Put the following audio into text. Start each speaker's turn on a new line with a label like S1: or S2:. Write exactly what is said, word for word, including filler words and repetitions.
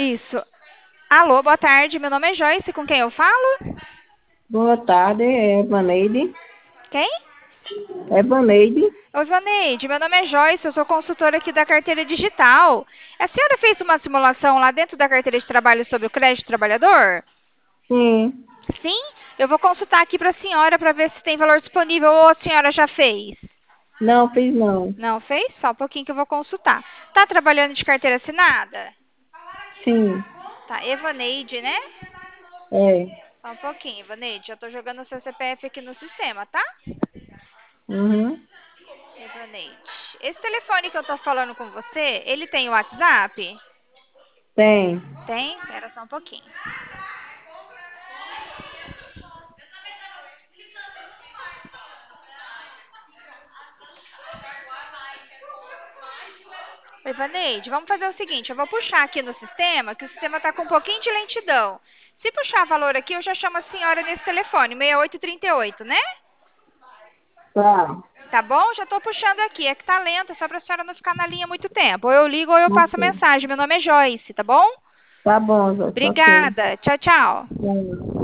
S1: Isso. Alô, boa tarde. Meu nome é Joyce. Com quem eu falo?
S2: Boa tarde, é Evaneide.
S1: Quem?
S2: Evaneide,
S1: Oi, Vaneide. Meu nome é Joyce. Eu sou consultora aqui da carteira digital. A senhora fez uma simulação lá dentro da carteira de trabalho sobre o crédito trabalhador?
S2: sim.
S1: Sim? Eu vou consultar aqui para a senhora para ver se tem valor disponível ou a senhora já fez.
S2: Não, fiz não.
S1: Não fez? Só um pouquinho que eu vou consultar. Tá trabalhando de carteira assinada?
S2: Sim,
S1: Tá, Evaneide, né?
S2: é.
S1: Só um pouquinho, Evaneide. Já tô jogando o seu C P F aqui no sistema, tá?
S2: Uhum.
S1: Evaneide. Esse telefone que eu tô falando com você, ele tem o WhatsApp?
S2: Tem.
S1: Tem? Espera só um pouquinho. Oi, Vaneide, vamos fazer o seguinte, eu vou puxar aqui no sistema, que o sistema está com um pouquinho de lentidão. Se puxar valor aqui, eu já chamo a senhora nesse telefone, seis oito três oito, né?
S2: Tá.
S1: Tá bom? Já estou puxando aqui, é que tá lento, é só para a senhora não ficar na linha muito tempo. Ou eu ligo ou eu passo a
S2: Ok.
S1: mensagem. Meu nome é Joyce, tá bom?
S2: Tá bom, Joyce, ok.
S1: Obrigada. Tchau, tchau.
S2: Tchau.